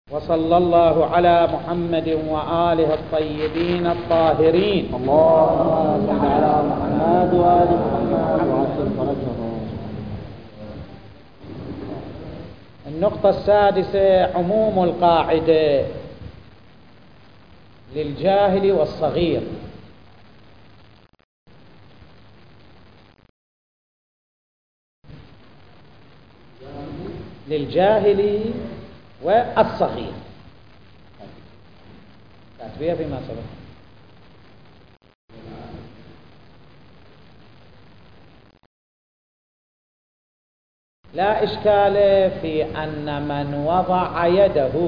وصلى الله على محمد وآله الطيبين الطاهرين. اللهم صل على محمد وآل محمد وعسل فرجهم. النقطة السادسة: عموم القاعدة للجاهل والصغير. للجاهل والصغير كاتبيها فيما سبق. لا إشكال في أن من وضع يده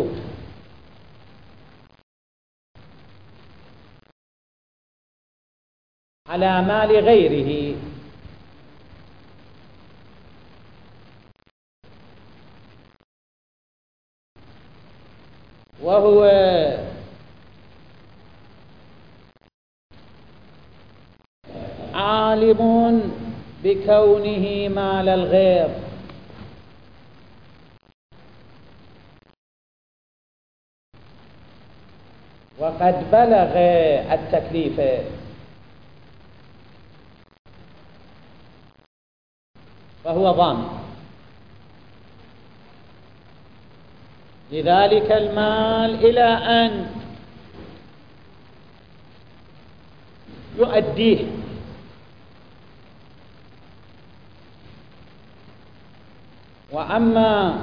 على مال غيره وهو عالم بكونه مال الغير وقد بلغ التكليف فهو ضامن لذلك المال إلى أن يؤديه. وأما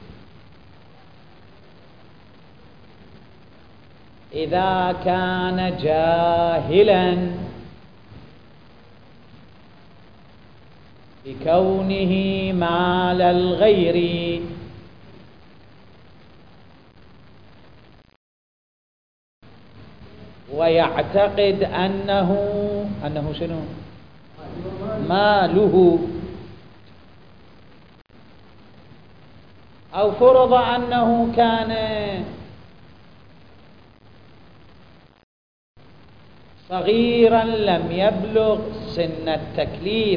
إذا كان جاهلا بكونه مال الغير ويعتقد أنه شنو؟ ماله، أو فرض أنه كان صغيرا لم يبلغ سن التكليف،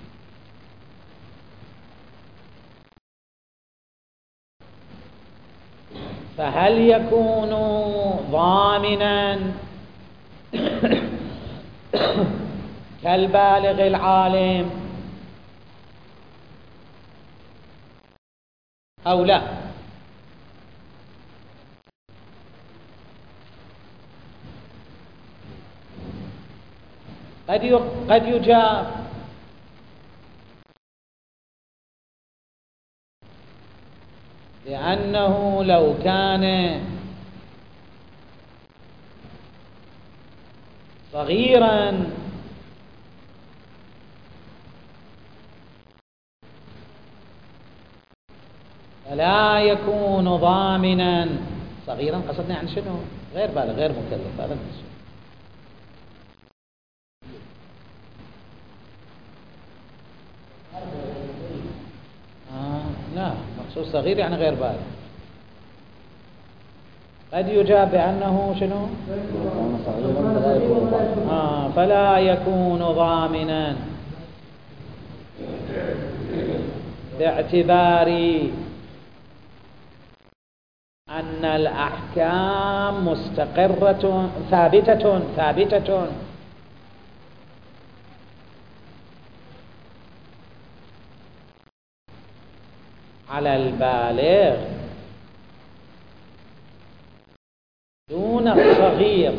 فهل يكون ضامنا كالبالغ العالم أو لا؟ قد يجاب لأنه لو كان صغيرا فلا يكون ضامنا. صغيرا قصدنا عن شنو؟ غير بالغ، غير مكلف. هذا الشيء لا، مقصود صغير يعني غير بالغ. قد يجاب بأنه شنو؟ فلا يكون ضامنا باعتبار أن الأحكام مستقرة ثابتة على البالغ دون الصغير،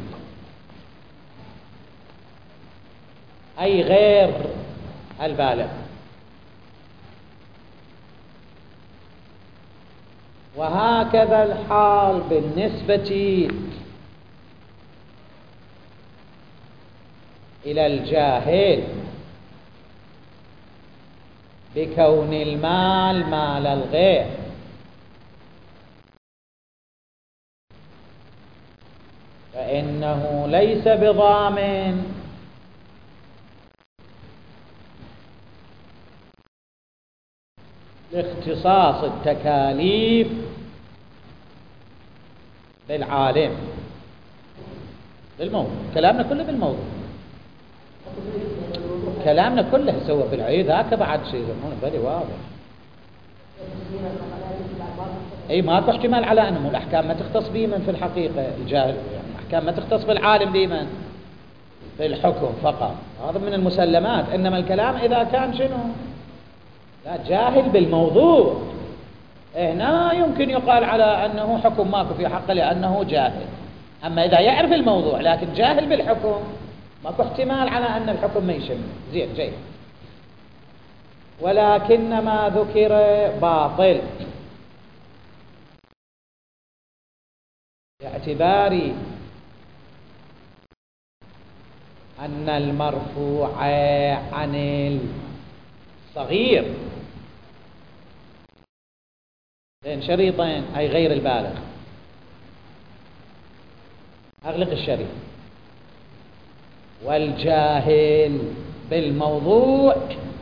أي غير البالغ. وهكذا الحال بالنسبة إلى الجاهل بكون المال مال الغير، فإنه ليس بضامن لاختصاص التكاليف بالعالم بالموضوع. كلامنا كله بالموضوع، كلامنا كله سوى بالعيد. هكذا بعد شيء يسمونه بلي واضح. أي ماكو احتمال على أنه الأحكام ما تختص بمن في الحقيقة الجاهل، يعني الأحكام ما تختص بالعالم بمن في الحكم فقط، هذا من المسلمات. إنما الكلام إذا كان شنو؟ لا، جاهل بالموضوع، هنا يمكن يقال على أنه حكم ماكو في حقه لأنه جاهل. أما إذا يعرف الموضوع لكن جاهل بالحكم ماكو احتمال على أن الحكم ما يشمل. زين جيد. ولكن ما ذكر باطل باعتبار أن المرفوع عن الصغير بين شريطين أي غير البالغ. أغلق الشريط. والجاهل بالموضوع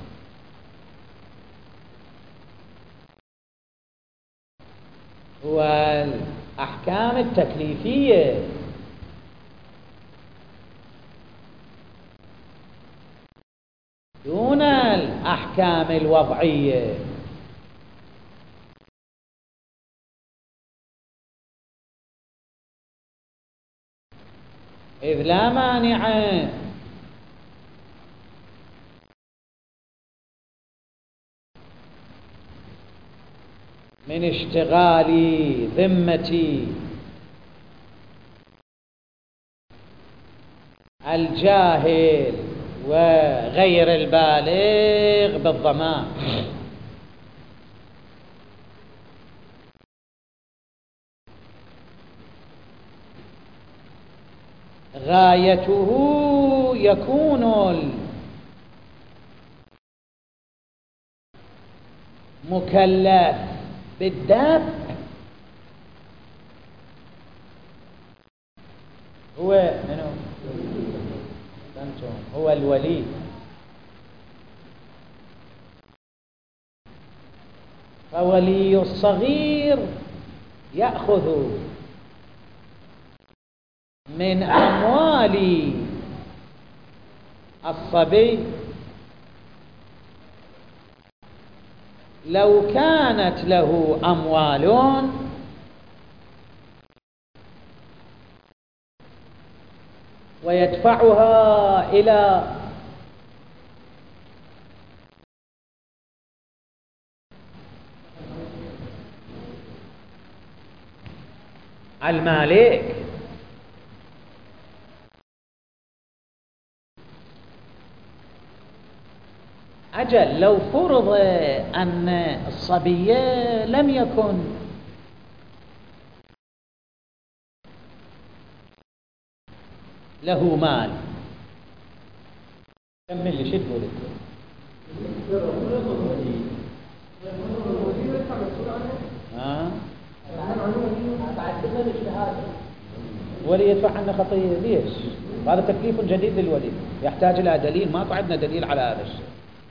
والأحكام التكليفية دون الأحكام الوضعية. إذ لا مانع من اشتغال ذمة الجاهل وغير البالغ بالضمان. غايته يكون المكلف بالدفع هو منو؟ هو الولي. فولي الصغير يأخذ من أموال الصبي لو كانت له أموال ويدفعها إلى المالك. أجل لو فرض أن الصبي لم يكن له مال، كمل لي شو تقول انت؟ ولي يدفع عنه خطية. ليش؟ هذا تكليف جديد للولي يحتاج إلى دليل. ماكو عندنا دليل على هذا الشيء.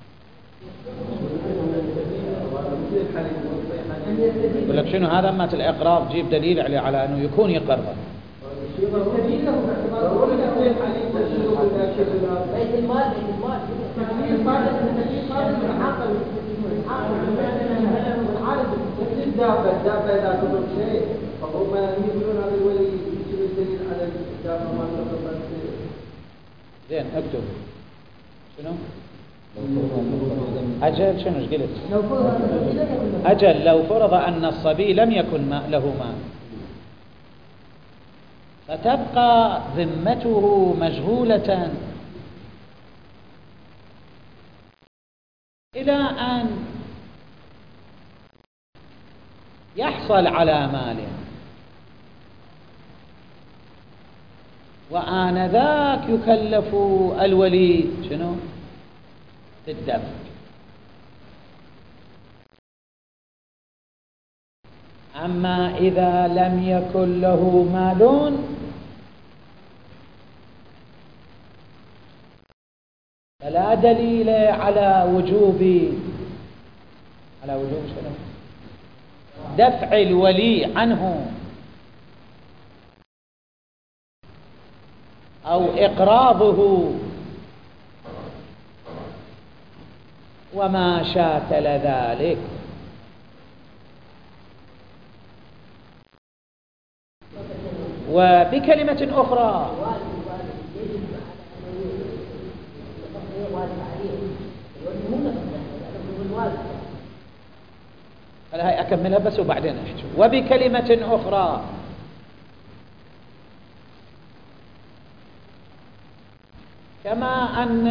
يقول لك شنو هذا؟ أما الإقراض جيب دليل على أنه يكون يقرضه. بيت المال الدابة إذا تضرب شيء فهم يقولون هذا الولي يجيب الدليل على الدابة ما تضرب شيء. زين اكتب شنو؟ أجل شنو ايش قلت؟ أجل لو فرض أن الصبي لم يكن له مال فتبقى ذمته مشغولة إلى أن يحصل على مال، وآنذاك يكلف الولي شنو؟ بالدفع. أما إذا لم يكن له مال فلا دليل على وجوب شنو؟ دفع الولي عنه أو إقراضه وما شاكل ذلك. وبكلمة أخرى هاي أكملها بس وبعدين أحكي. وبكلمة أخرى كما أن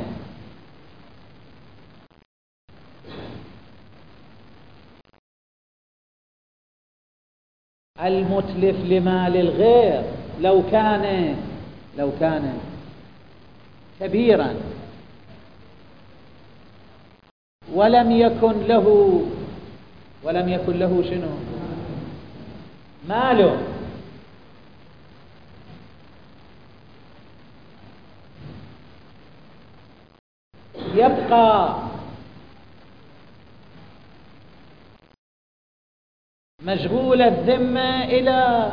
المتلف لمال الغير لو كان كبيرا ولم يكن له شنو ماله، يبقى مشغول الذمة إلى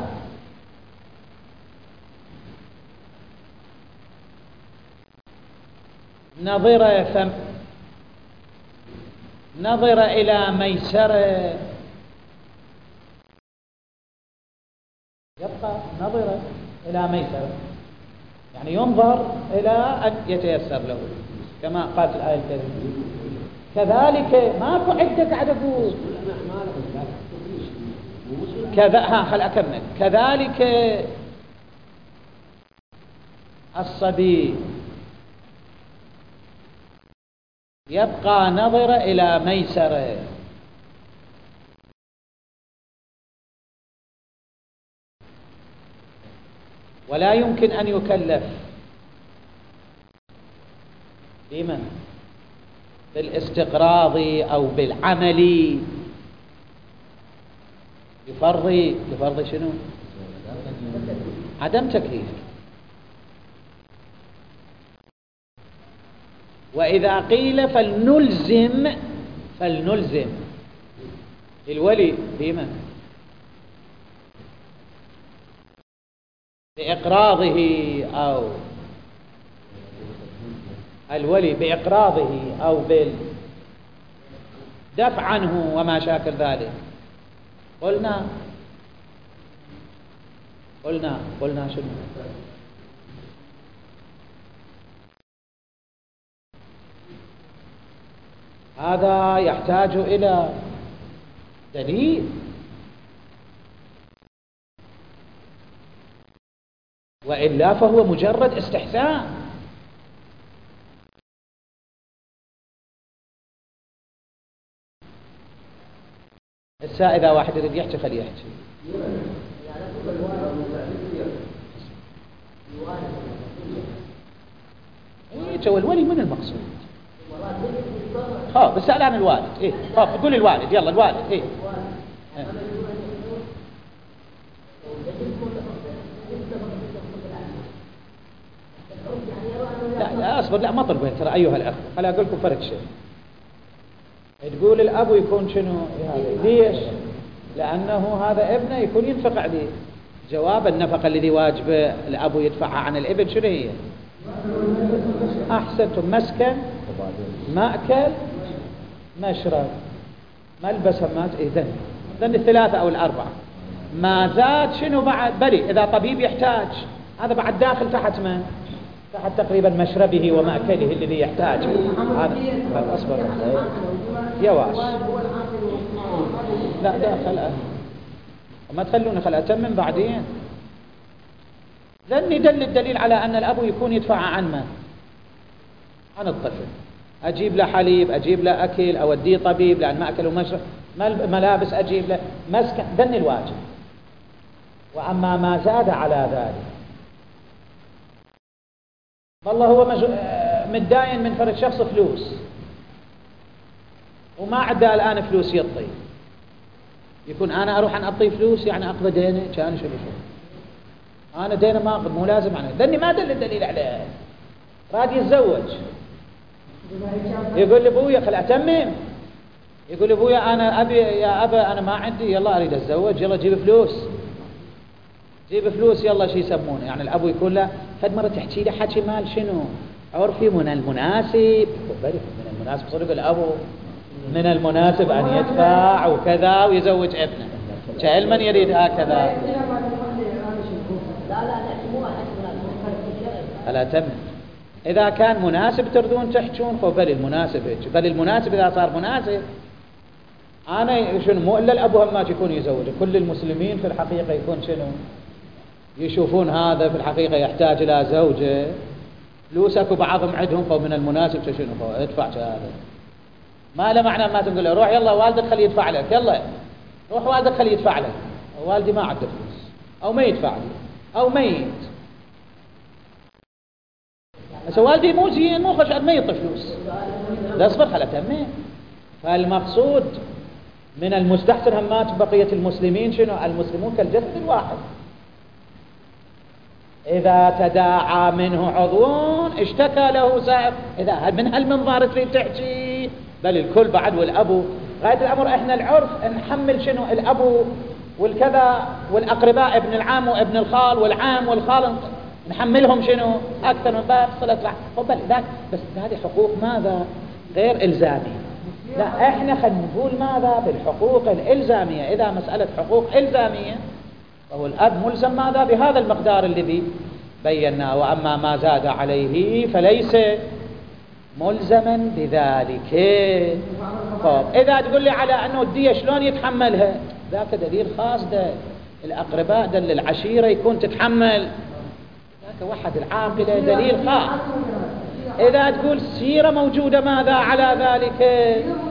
نظر إلى ميسرة، يبقى نظر إلى ميسرة يعني ينظر إلى أن يتيسر له كما قالت الآية الكريمة. كذلك ماكو عدة قاعد أقول كذا خل أكمل. كذلك الصبي يبقى نظر إلى ميسرة، ولا يمكن أن يكلف بمن بالاستقراض أو بالعمل لفرض شنو عدم تكليف. وإذا قيل فلنلزم الولي بمن بإقراضه أو الولي بإقراضه أو بالدفع عنه وما شاكل ذلك. قلنا شنو هذا يحتاج إلى دليل، وإلا فهو مجرد استحسان. الساعة إذا واحد يريد يحكي خليه يحكي. جو الولي من المقصود بس عن الوالد قول الوالد يلا الوالد لا اصبر لا ما طلبوا ترى أيها الأخ أنا أقول لكم فرق شيء. تقول الأب يكون شنو ليش؟ لأنه هذا ابنه يكون ينفق عليه. جواب النفقة الذي واجب الأب يدفعها عن الابن شنو هي؟ أحسنتم، مسكن مأكل مشرب ملبس ذن الثلاثة أو الأربعة. ما زاد شنو بعد؟ بلي إذا طبيب يحتاج هذا بعد داخل تحت تحت تقريبا مشربه ومأكله الذي يحتاج. هذا أصبر يا واش لا داخل ما تخلوني خل أتمم بعدين. لأن يدل الدليل على أن الأب يكون يدفع عن الطفل. أجيب له حليب، أجيب له أكل، أوديه طبيب لأن مأكل ومشرب، ملابس أجيب له، مسكن، ذن الواجب. وأما ما زاد على ذلك والله هو متداين من فرد شخص فلوس وما عنده الآن فلوس يعطي، يكون أنا أروح أن أعطيه فلوس يعني أقضي دينه كان شو أنا دينه ما أقضي مو لازم عنه. ذني ما دل الدليل عليه. راد يتزوج يقول لي أبويا خل أتمم، يقول لي أبويا أنا أبي يا أبا أنا ما عندي يلا أريد أتزوج يلا جيب فلوس يلا شو يسمونه يعني. الأبو يقول له فد مرة تحكي لي حكي مال شنو عرفي من المناسب، من المناسب صدق الأبو من المناسب أن يدفع وكذا ويزوج ابنه كعلما يريد هكذا. ألا تم إذا كان مناسب تردون تحجون بل المناسب بل المناسب إذا صار مناسب أنا شنو مو إلا الأبو همات يكون يزوج كل المسلمين في الحقيقة يكون شنو يشوفون هذا في الحقيقة يحتاج إلى زوجة فلوسك وبعضهم عندهم فمن المناسب شنو ادفع هذا ما له معنى ما تقول له روح يلا والدك خليه يدفع لك يلا روح والدك خليه يدفع لك والدي ما عنده فلوس أو ما يدفع لي أو ميت بس والدي مو زين مو خش ما يعطي فلوس لا اصبر خلها تمين. فالمقصود من المستحسن همات بقية المسلمين شنو المسلمون كالجسد الواحد إذا تداعى منه عضو اشتكى له سائر إذا من هالمنظار تريد تحكي بل الكل بعد والأبو غاية الأمر إحنا العرف نحمل شنو الأبو والكذا والأقرباء ابن العام وابن الخال والعام والخال نحملهم شنو أكثر من باب صلة رحم ذاك بس هذه حقوق ماذا غير إلزامية لا إحنا خلينا نقول ماذا بالحقوق الإلزامية إذا مسألة حقوق إلزامية فهو الأب ملزم ماذا بهذا المقدار الذي بيناه وأما ما زاد عليه فليس ملزما بذلك. طب إذا تقول لي على أنه الدية شلون يتحملها ذاك دليل خاص ده الأقرباء دل العشيرة يكون تتحمل ذاك واحد العاقلة دليل خاص. إذا تقول سيرة موجودة ماذا على ذلك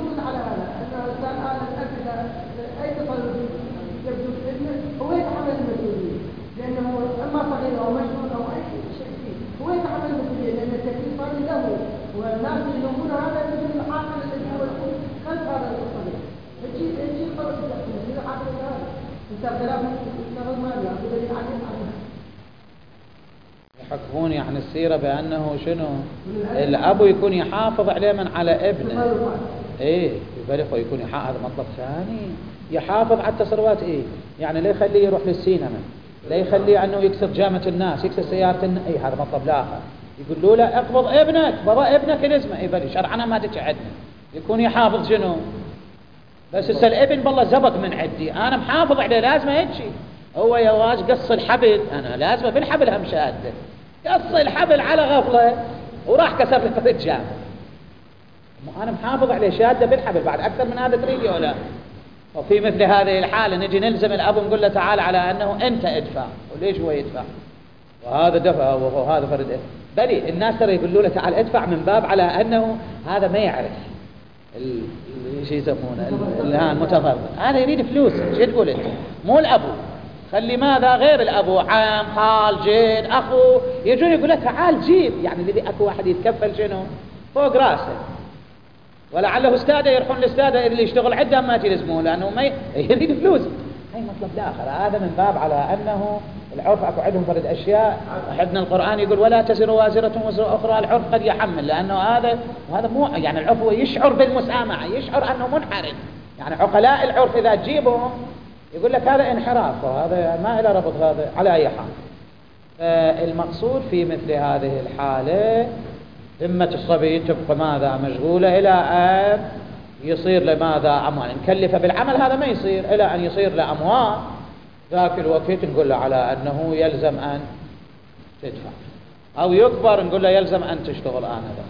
والناس اللي يقولون هذا يقولون العاقل الذي هو يقول خلف هذا الصديق الشيء خلص التحكيم العاقل هذا انت خلاف نظر ما له دليل عليه يحكمون عن السيرة بأنه شنو الأب يكون يحافظ عليه من على ابنه ايه يبالغ ويكون هذا مطلب ثاني يحافظ على التصرفات ايه يعني لا يخليه يروح للسينما لا يخليه انه يكسر جامة الناس يكسر سيارة ايه هذا مطلب لا يقول له لا اقبض ابنك بابا ابنك الاسمه ايه بلي شرعنا ما تجعدنا يكون يحافظ شنو بس الابن بالله زبط من عدي انا محافظ عليه لازم يجي هو يا واج قص الحبل انا لازم بالحبل هم شاده قص الحبل على غفله وراح كسر لي فرد جامع انا محافظ عليه شاده بالحبل بعد اكثر من هذا تريد ولا وفي مثل هذه الحاله نجي نلزم الاب ونقول له تعال على انه انت ادفع وليش هو يدفع وهذا دفع وهذا فرد بلي الناس ترى يقولوا له تعال ادفع من باب على انه هذا ما يعرف شيء يسمونه المتفرد هذا يريد فلوس شو تقول انت مو الابو خلي ماذا غير الابو عام خال جد اخو يجون يقول له تعال جيب يعني الذي اكو واحد يتكفل شنو فوق راسه ولعله استاذه يروحون الاستاذه اللي يشتغل عده ما تلزموه لانه ما يريد فلوس هاي مطلب الاخر هذا من باب على انه العرف اكو عندهم فرد اشياء حدنا القران يقول ولا تزر وازره وزر اخرى العرف قد يحمل لانه هذا وهذا مو يعني العرف هو يشعر بالمسامحه يشعر انه منحرف يعني عقلاء العرف اذا تجيبهم يقول لك هذا انحراف وهذا ما له ربط هذا على اي حال. المقصود في مثل هذه الحاله ذمه الصبي تبقى ماذا مشغوله الى ان يصير لماذا عمال نكلفه بالعمل هذا ما يصير الى ان يصير لاموال ذاك الوقت نقول له على أنه يلزم أن تدفع أو يكبر نقول له يلزم أن تشتغل آنذاك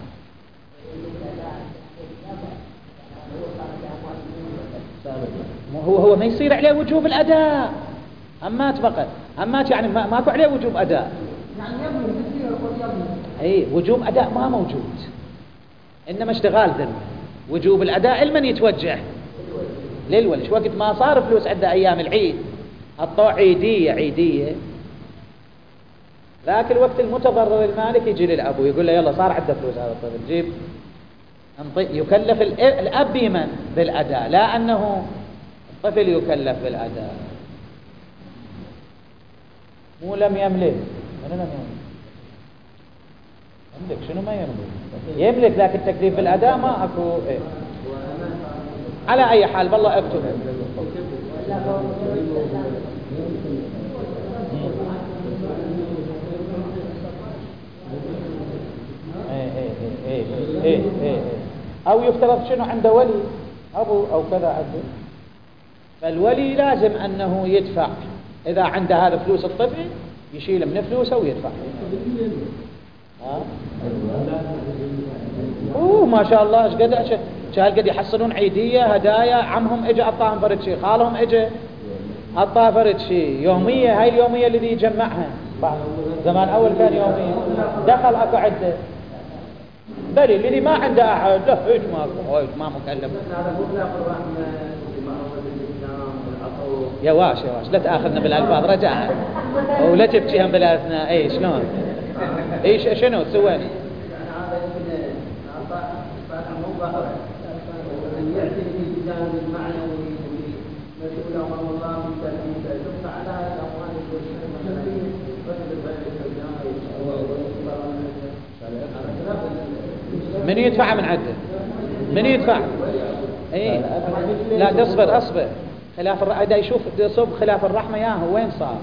هو ما يصير عليه وجوب الأداء أمات فقط أمات يعني ماكو عليه وجوب أداء يعني يبني أي وجوب أداء ما موجود إنما اشتغال ذمة وجوب الأداء لمن يتوجه للولي وقت ما صار فلوس عنده أيام العيد الطوع عيدية ذاك الوقت المتضرر المالك يجي للأبو يقول له يلا صار عنده فلوس هذا الطفل جيب يكلف الأب بمن بالأداء لا أنه الطفل يكلف بالأداء مو لم يملك أنا لم يملك شنو ما يملك لكن التكليف بالأداء ما أكو إيه. على أي حال بالله اكتب أو يفترض شنو عنده ولي أبو أو كذا عنده فالولي لازم أنه يدفع إذا عنده هذا فلوس الطفل يشيل من فلوسه ويدفع. ما شاء الله ايش قد يحصلون عيدية هدايا. عمهم اجى اعطاهم فرد شيء، خالهم اجى اعطاه فرد شيء، يومية. هاي اليومية الذي يجمعها زمان اول كان يومية. دخل اكو عدة بل الذي ما عنده احد لا هيك ما مكلف. يا واش لا تاخذنا بالالفاظ رجعها ولا تبكيهم بالاثناء. اي شلون ايش شنو تسوين؟ من يدفع من عده؟ من يدفع؟ اي لا اصبر خلاف الرحمة يشوف يصب خلاف الرحمة ياهو وين صار؟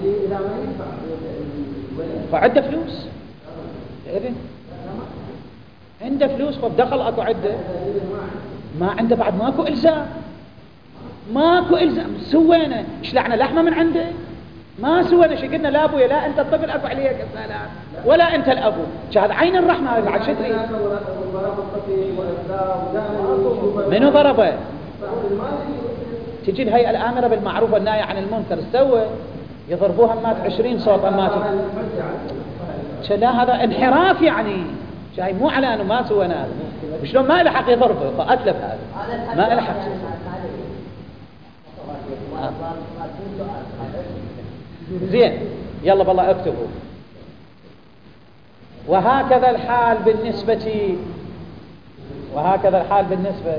فعده فلوس إذن عنده فلوس فدخل اكو عده ما عنده بعد ماكو الزام سوينا شلعنا لحمه من عنده ما سوينا شيء. قلنا لا ابويا لا انت الطفل اكو عليك السلام ولا انت الابو. هذا عين الرحمه بعد شو تريد؟ منو ضربه؟ تجي الهيئه الامره بالمعروف والنهي عن المنكر سوى يضربوها مات 20 صوت مات. لا هذا انحراف يعني جاي مو على انه ما سوينا. شلون ما له حق يضربه فاتلف هذا ما له حق. زين يلا بالله اكتبوا. وهكذا الحال بالنسبة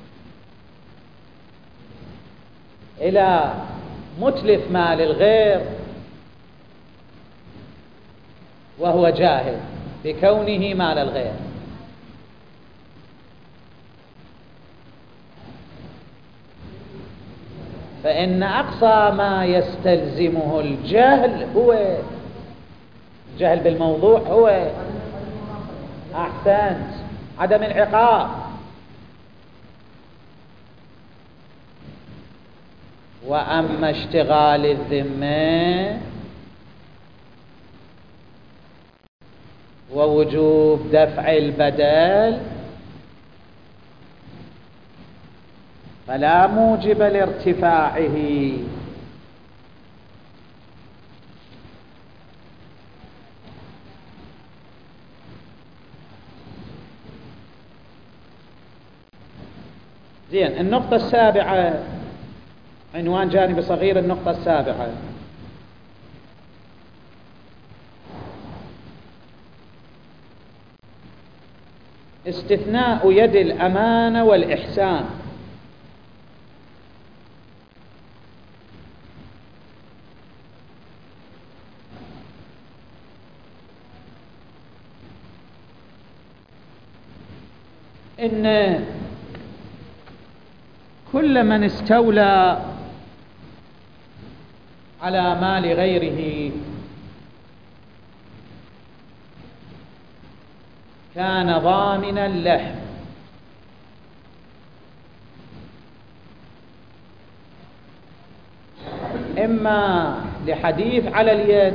إلى متلف مال الغير وهو جاهل بكونه مال الغير. فإن أقصى ما يستلزمه الجهل هو جهل بالموضوع هو أحسنت عدم العقاب. وأما اشتغال الذمة ووجوب دفع البدل فلا موجب لارتفاعه. زين النقطة السابعة عنوان جانبي صغير. النقطة السابعة استثناء يد الأمانة والإحسان. إن كل من استولى على مال غيره كان ضامنا له إما لحديث على اليد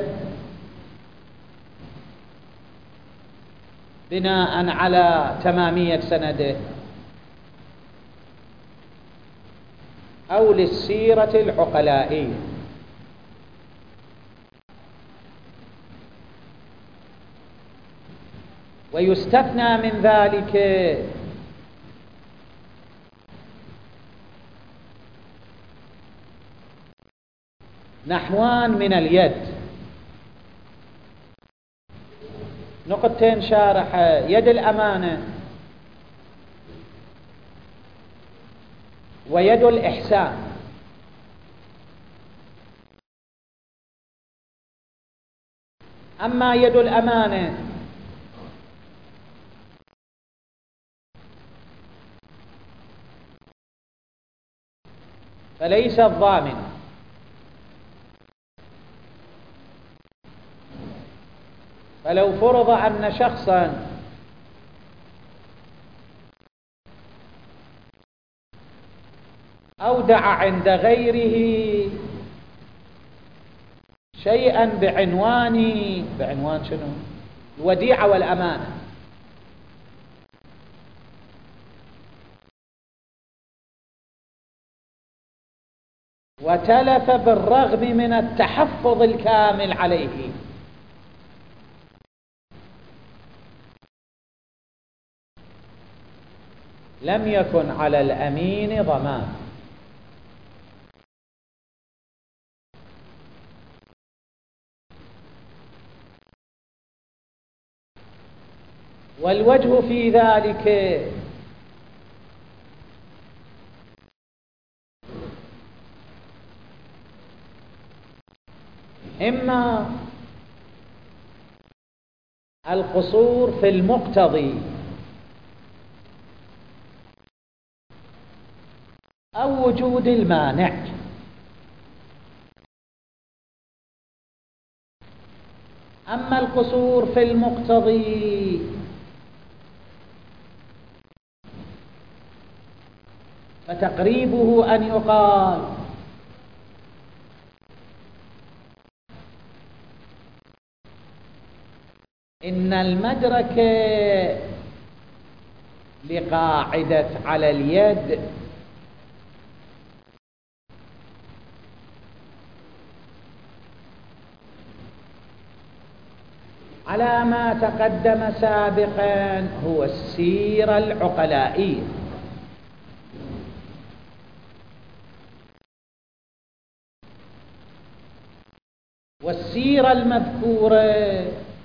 بناء على تمامية سنده أو للسيرة العقلائية. ويستثنى من ذلك نحوان من اليد. نقطتين شارح يد الأمانة ويد الإحسان. أما يد الأمانة فليس الضامن، فلو فرض أن شخصا أودع عند غيره شيئا بعنوان شنو؟ الوديعة والأمانة، وتلف بالرغم من التحفظ الكامل عليه، لم يكن على الأمين ضمان. والوجه في ذلك إما القصور في المقتضي أو وجود المانع. أما القصور في المقتضي فتقريبه أن يقال إن المدرك لقاعدة على اليد على ما تقدم سابقا هو السيرة العقلائية، والسيرة المذكورة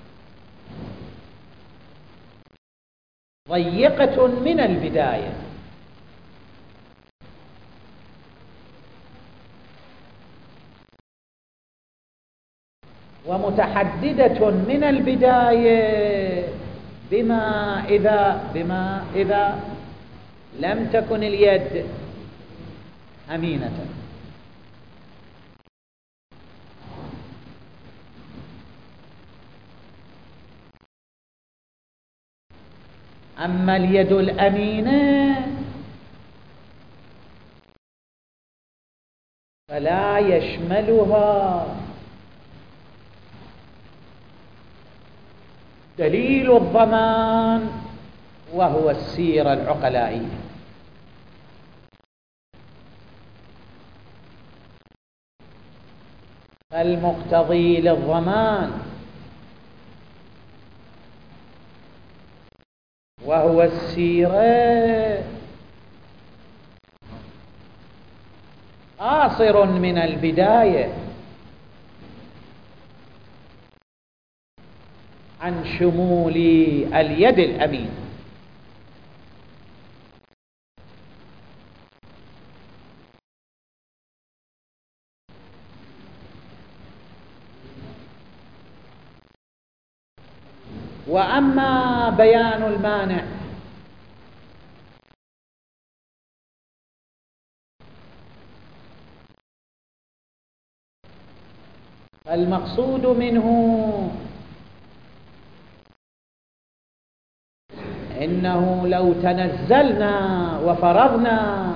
ضيقة من البداية، ومتحددة من البداية بما إذا لم تكن اليد أمينة. أما اليد الأمينة فلا يشملها دليل الضمان وهو السيرة العقلائية. المقتضي للضمان وهو السيرة قاصر من البداية عن شمول اليد الأمين. وأما بيان المانع فالمقصود منه إنه لو تنزلنا وفرضنا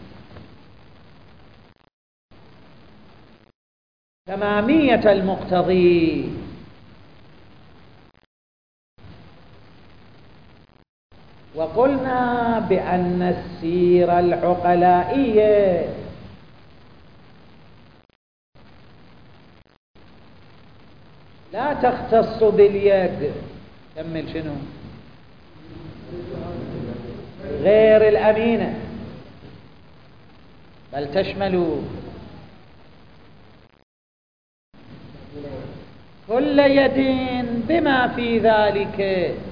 تمامية المقتضي وقلنا بأن السيرة العقلائية لا تختص باليد، كمل شنو؟ غير الأمينة، بل تشمل كل يد بما في ذلك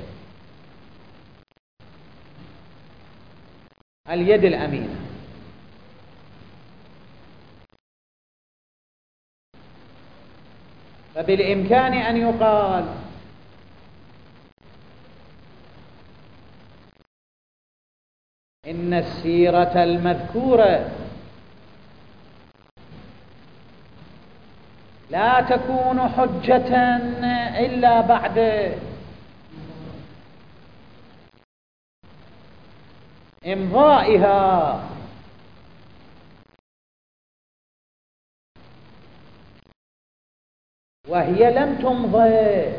اليد الأمينة. فبالإمكان أن يقال إن السيرة المذكورة لا تكون حجة إلا بعد إمضائها وهي لم تمضي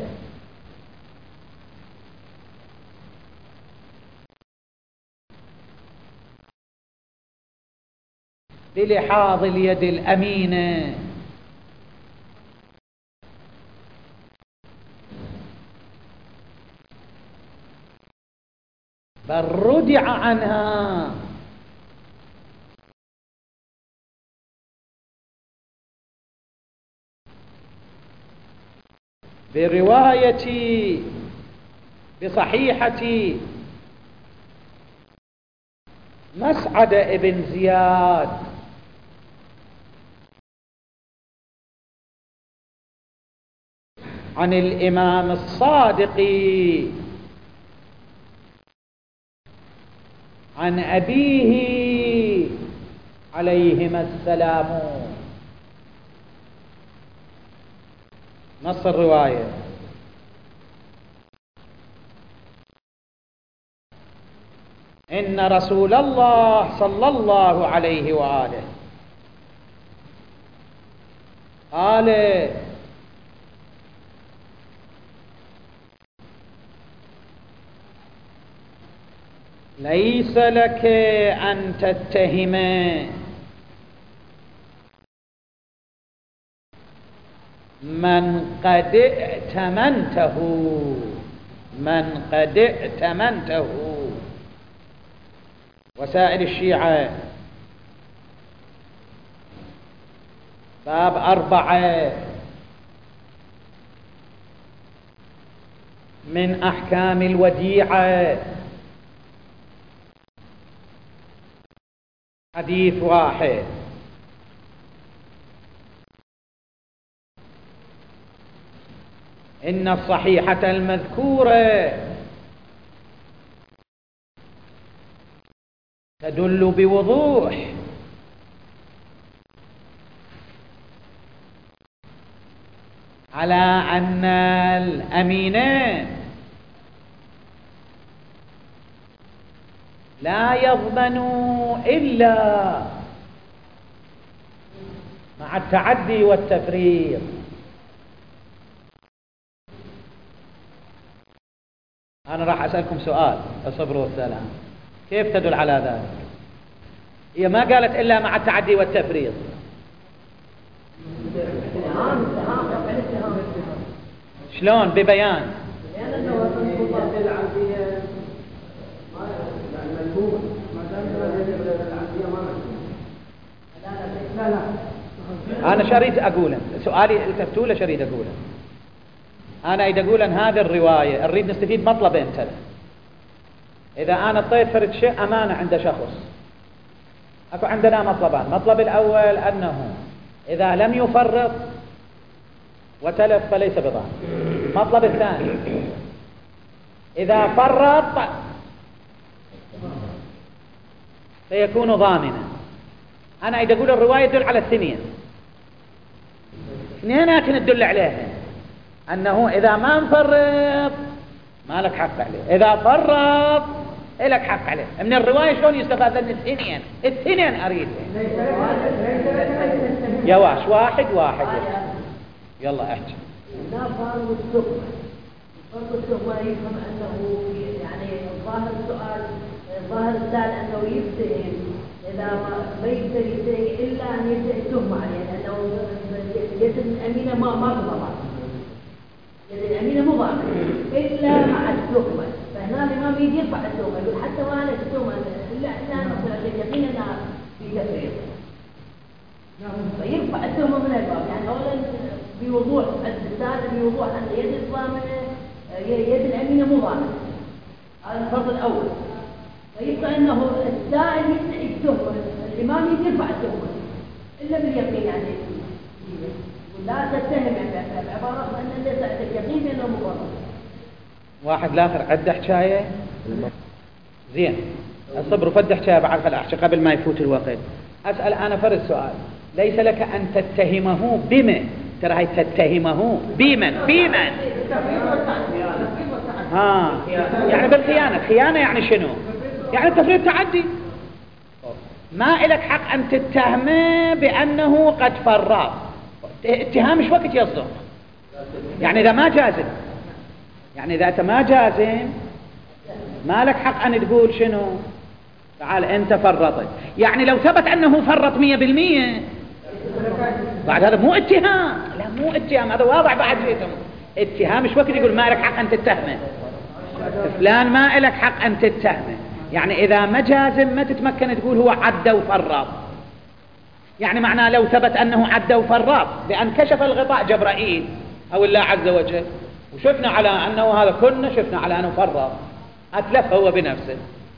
بلحاظ اليد الأمينة، بل ردع عنها برواية بصحيحة مسعد ابن زياد عن الإمام الصادق عن أبيه عليهما السلام. نص الرواية: إن رسول الله صلى الله عليه وآله قال: ليس لك أن تتهم من قد ائتمنته. وسائل الشيعة باب 4 من أحكام الوديعة، حديث 1: إن الصحيحة المذكورة تدل بوضوح على أن الأمينين لا يضمنوا إلا مع التعدي والتفريط. أنا راح أسألكم سؤال، الصبر والسلام، كيف تدل على ذلك؟ هي ما قالت إلا مع التعدي والتفريط. شلون ببيان؟ أنا شريت أقوله، سؤالي الكفتولة شريت أقوله. أنا أريد أقول أن هذه الرواية نريد نستفيد مطلبين ثلاث. إذا أنا طيب فرد شيء أمانة عند شخص، أكو عندنا مطلبان. المطلب الأول أنه إذا لم يفرط وتلف فليس بضامن. المطلب الثاني إذا فرط فيكون ضامنا. أنا أريد أقول الرواية تدل على الاثنين تدل عليها أنه إذا ما مفرط ما لك حق عليه، إذا فرط لك حق عليه. من الرواية شلون يستفاد أن الاثنين أريد يا واحد يلا احكي. لا فرض التهمة يفهم أنه يعني ظاهر السؤال، ظاهر السؤال أنه يفتهم إذا ما يقدر يفتهم إلا أن يبدأ التهمة عليه، لأنه يد الأمينة ما تضمن، يد الأمينة مضامنة إلا مع التهمة. فهنا الإمام يجي يرفع التهمة، يقول حتى ما أنا التهمة إلا إحنا نصل على اليقين أنها في تفريط، فيرفع التهمة من الباب. يعني أولا بوضوح الرسالة بوضوح أن يد الضامنة يد الأمينة مضامنة، هذا الفرض الأول. فيبقى أنه السائل يدعي التهمة، الإمام يرفع التهمة إلا باليقين. يعني لا تتهم يعني بعبارة أن ليس عندك يقين بأنه مضامن. واحد لاخر عنده حكاية زين، الصبر وفد حكاية بعرف الأحكي قبل ما يفوت الوقت. أسأل أنا فرد سؤال: ليس لك أن تتهمه بما، ترى هي تتهمه بمن يعني بالخيانة. خيانة يعني شنو؟ يعني تفريط تعدي. ما إلك حق أن تتهمه بأنه قد فرط. اتهام مش وقت يصدق، يعني إذا ما جازم، يعني إذا أنت ما جازم ما لك حق أن تقول شنو تعال أنت فرطت. يعني لو ثبت أنه فرط 100% بعد هذا مو اتهام، لا مو اتهام، هذا واضح بعد فيكم اتهام. مش وقت يقول ما لك حق أن تتهمه فلان، ما لك حق أن تتهمه. يعني إذا ما جازم ما تتمكن تقول هو عد وفرط. يعني معناه لو ثبت أنه عد وفرط بأن كشف الغطاء جبرائيل أو الله عز وجل وشفنا على أنه هذا، كنا شفنا على أنه فرط، أتلف هو بنفسه،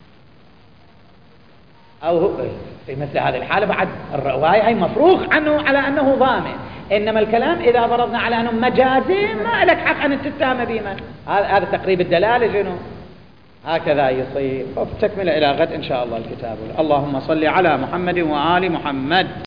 أو هو في مثل هذه الحالة بعد الرواية هي مفروغ عنه على أنه ضامن. إنما الكلام إذا فرضنا على أنه مجازي ما لك حق أن تتهم بما هذا تقريب الدلالة شنو هكذا يصير. تكمل إلى غد إن شاء الله الكتاب. اللهم صل على محمد وآل محمد.